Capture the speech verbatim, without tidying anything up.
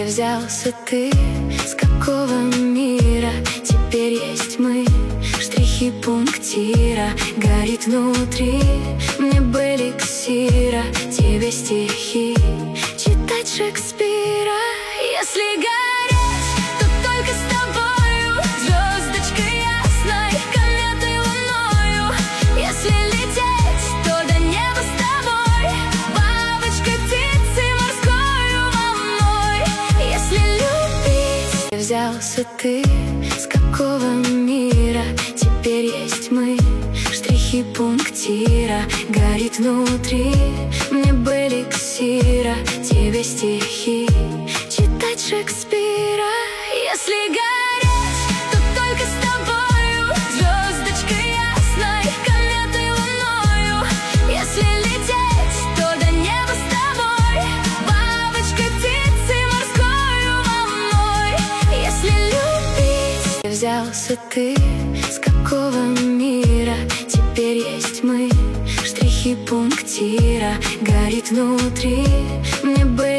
Взялся ты, с какого мира? Теперь есть мы, штрихи пунктира. Горит внутри, мне бы эликсира, тебе стихи читать Шекспира. Если гореть, то только с тобою, звездочкой ясной, кометой луною. Если лететь, то до неба с тобой, бабочкой, птицей, морскою волной. Если любить, взялся ты, с какого мира? Теперь есть мы, штрихи пунктира. Горит внутри, мне бы эликсира, тебе стихи читать Шекспира. Если гореть, то только с тобою, звездочкой ясной, кометой луною. Если лететь, то до неба с тобой, бабочкой, птицей, морскою волной. Если любить, взялся ты, с какого мира? Теперь есть мы, штрихи пунктира. Горит внутри, мне бы